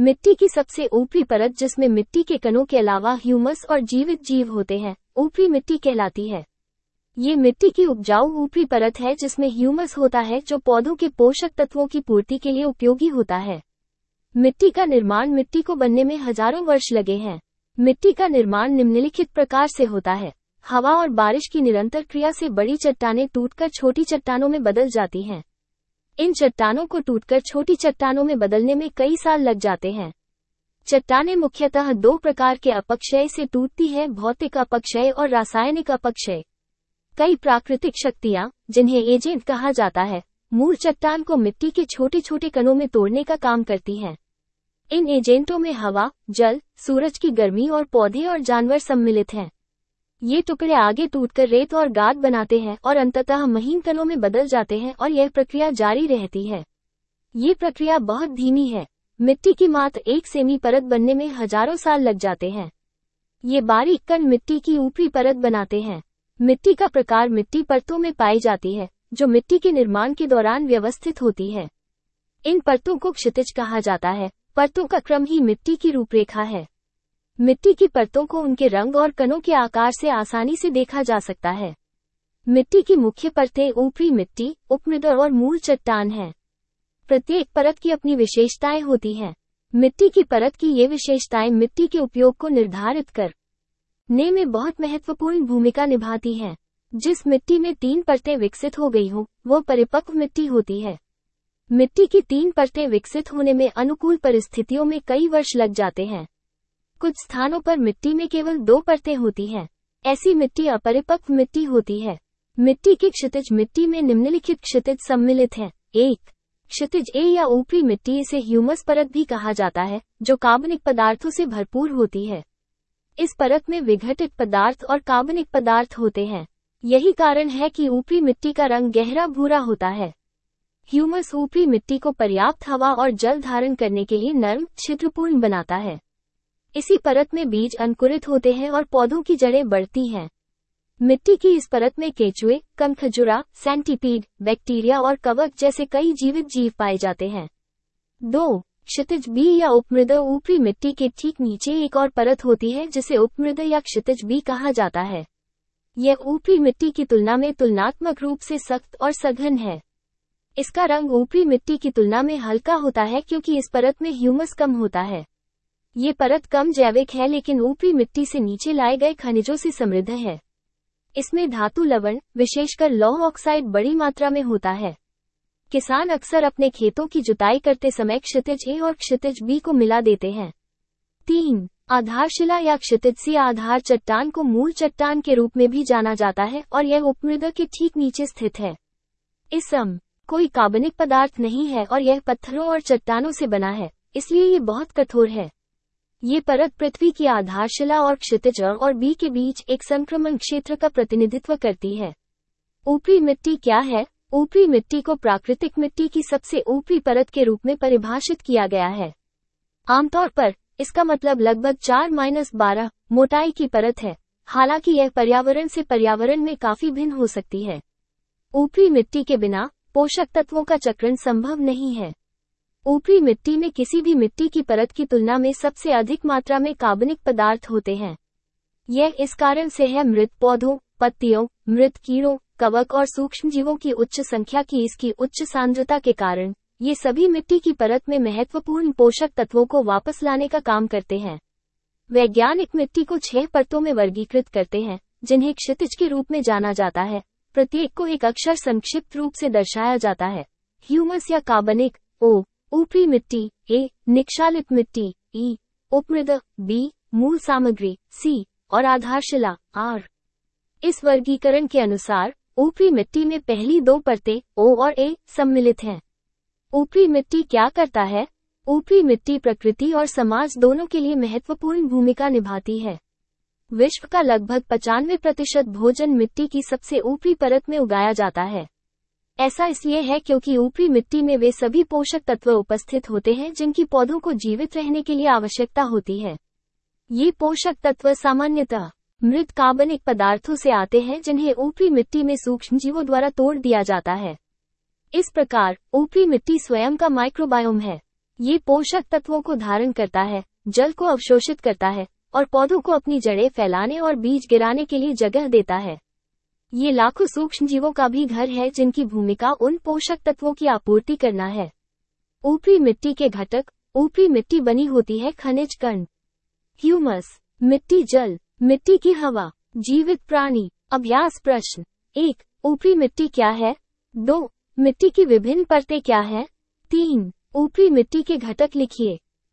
मिट्टी की सबसे ऊपरी परत, जिसमें मिट्टी के कणों के अलावा ह्यूमस और जीवित जीव होते हैं, ऊपरी मिट्टी कहलाती है। ये मिट्टी की उपजाऊ ऊपरी परत है जिसमें ह्यूमस होता है जो पौधों के पोषक तत्वों की पूर्ति के लिए उपयोगी होता है। मिट्टी का निर्माण मिट्टी को बनने में हजारों वर्ष लगे हैं। मिट्टी का निर्माण निम्नलिखित प्रकार से होता है। हवा और बारिश की निरंतर क्रिया से बड़ी चट्टानें टूटकर छोटी चट्टानों में बदल जाती हैं। इन चट्टानों को टूटकर छोटी चट्टानों में बदलने में कई साल लग जाते हैं। चट्टानें मुख्यतः दो प्रकार के अपक्षय से टूटती हैं, भौतिक अपक्षय और रासायनिक अपक्षय। कई प्राकृतिक शक्तियां, जिन्हें एजेंट कहा जाता है, मूल चट्टान को मिट्टी के छोटे छोटे कणों में तोड़ने का काम करती हैं। इन एजेंटों में हवा, जल, सूरज की गर्मी और पौधे और जानवर सम्मिलित हैं। ये टुकड़े आगे टूटकर रेत और गाद बनाते हैं और अंततः महीन कणों में बदल जाते हैं और यह प्रक्रिया जारी रहती है। ये प्रक्रिया बहुत धीमी है। मिट्टी की मात्र एक सेमी परत बनने में हजारों साल लग जाते हैं। ये बारीक कण मिट्टी की ऊपरी परत बनाते हैं। मिट्टी का प्रकार मिट्टी परतों में पाई जाती है, जो मिट्टी के निर्माण के दौरान व्यवस्थित होती है। इन परतों को क्षितिज कहा जाता है। परतों का क्रम ही मिट्टी की रूपरेखा है। मिट्टी की परतों को उनके रंग और कणों के आकार से आसानी से देखा जा सकता है। मिट्टी की मुख्य परतें ऊपरी मिट्टी, उपमृदा और मूल चट्टान हैं। प्रत्येक परत की अपनी विशेषताएं होती हैं। मिट्टी की परत की ये विशेषताएं मिट्टी के उपयोग को निर्धारित करने में बहुत महत्वपूर्ण भूमिका निभाती हैं। जिस मिट्टी में 3 परतें विकसित हो गई हो, वो परिपक्व मिट्टी होती है। मिट्टी की 3 परतें विकसित होने में अनुकूल परिस्थितियों में कई वर्ष लग जाते हैं। कुछ स्थानों पर मिट्टी में केवल 2 परतें होती हैं। ऐसी मिट्टी अपरिपक्व मिट्टी होती है। मिट्टी की क्षितिज मिट्टी में निम्नलिखित क्षितिज सम्मिलित हैं। 1. क्षितिज ए या ऊपरी मिट्टी, इसे ह्यूमस परत भी कहा जाता है, जो कार्बनिक पदार्थों से भरपूर होती है। इस परत में विघटित पदार्थ और कार्बनिक पदार्थ होते हैं। यही कारण है कि ऊपरी मिट्टी का रंग गहरा भूरा होता है। ह्यूमस ऊपरी मिट्टी को पर्याप्त हवा और जल धारण करने के लिए नरम, छिद्रपूर्ण बनाता है। इसी परत में बीज अंकुरित होते हैं और पौधों की जड़ें बढ़ती हैं। मिट्टी की इस परत में केंचुए, कंखजुरा, सेंटीपीड, बैक्टीरिया और कवक जैसे कई जीवित जीव पाए जाते हैं। 2. क्षितिज बी या उपमृदा, ऊपरी मिट्टी के ठीक नीचे एक और परत होती है जिसे उपमृदा या क्षितिज बी कहा जाता है। यह ऊपरी मिट्टी की तुलना में तुलनात्मक रूप से सख्त और सघन है। इसका रंग ऊपरी मिट्टी की तुलना में हल्का होता है क्योंकि इस परत में ह्यूमस कम होता है। ये परत कम जैविक है लेकिन ऊपरी मिट्टी से नीचे लाए गए खनिजों से समृद्ध है। इसमें धातु लवण, विशेषकर लौह ऑक्साइड, बड़ी मात्रा में होता है। किसान अक्सर अपने खेतों की जुताई करते समय क्षितिज ए और क्षितिज बी को मिला देते हैं। 3. आधारशिला या क्षितिज सी आधार चट्टान को मूल चट्टान के रूप में भी जाना जाता है और यह उपमृदा के ठीक नीचे स्थित है। इसमें कोई कार्बनिक पदार्थ नहीं है और यह पत्थरों और चट्टानों से बना है, इसलिए ये बहुत कठोर है। ये परत पृथ्वी की आधारशिला और क्षितिज और बी के बीच एक संक्रमण क्षेत्र का प्रतिनिधित्व करती है। ऊपरी मिट्टी क्या है? ऊपरी मिट्टी को प्राकृतिक मिट्टी की सबसे ऊपरी परत के रूप में परिभाषित किया गया है। आमतौर पर इसका मतलब लगभग 4-12 मोटाई की परत है, हालांकि यह पर्यावरण से पर्यावरण में काफी भिन्न हो सकती है। ऊपरी मिट्टी के बिना पोषक तत्वों का चक्रण संभव नहीं है। ऊपरी मिट्टी में किसी भी मिट्टी की परत की तुलना में सबसे अधिक मात्रा में कार्बनिक पदार्थ होते हैं। यह इस कारण से है मृत पौधों, पत्तियों, मृत कीड़ों, कवक और सूक्ष्मजीवों की उच्च संख्या की इसकी उच्च सांद्रता के कारण ये सभी मिट्टी की परत में महत्वपूर्ण पोषक तत्वों को वापस लाने का काम करते हैं। वैज्ञानिक मिट्टी को 6 परतों में वर्गीकृत करते हैं, जिन्हें क्षितिज के रूप में जाना जाता है। प्रत्येक को एक अक्षर संक्षिप्त रूप से दर्शाया जाता है। ह्यूमस या कार्बनिक ओ, ऊपरी मिट्टी ए, निक्षालित मिट्टी ई, उपमृदा बी, मूल सामग्री सी और आधारशिला आर। इस वर्गीकरण के अनुसार ऊपरी मिट्टी में पहली 2 परतें ओ और ए सम्मिलित हैं। ऊपरी मिट्टी क्या करता है? ऊपरी मिट्टी प्रकृति और समाज दोनों के लिए महत्वपूर्ण भूमिका निभाती है। विश्व का लगभग 95% भोजन मिट्टी की सबसे ऊपरी परत में उगाया जाता है। ऐसा इसलिए है क्योंकि ऊपरी मिट्टी में वे सभी पोषक तत्व उपस्थित होते हैं जिनकी पौधों को जीवित रहने के लिए आवश्यकता होती है। ये पोषक तत्व सामान्यतः मृत कार्बनिक पदार्थों से आते हैं जिन्हें ऊपरी मिट्टी में सूक्ष्मजीवों द्वारा तोड़ दिया जाता है। इस प्रकार ऊपरी मिट्टी स्वयं का माइक्रोबायोम है। ये पोषक तत्वों को धारण करता है, जल को अवशोषित करता है और पौधों को अपनी जड़ें फैलाने और बीज गिराने के लिए जगह देता है। ये लाखों सूक्ष्म जीवों का भी घर है जिनकी भूमिका उन पोषक तत्वों की आपूर्ति करना है। ऊपरी मिट्टी के घटक। ऊपरी मिट्टी बनी होती है खनिज कण, ह्यूमस, मिट्टी जल, मिट्टी की हवा, जीवित प्राणी। अभ्यास प्रश्न 1. ऊपरी मिट्टी क्या है? 2. मिट्टी की विभिन्न परतें क्या है? 3. ऊपरी मिट्टी के घटक लिखिए।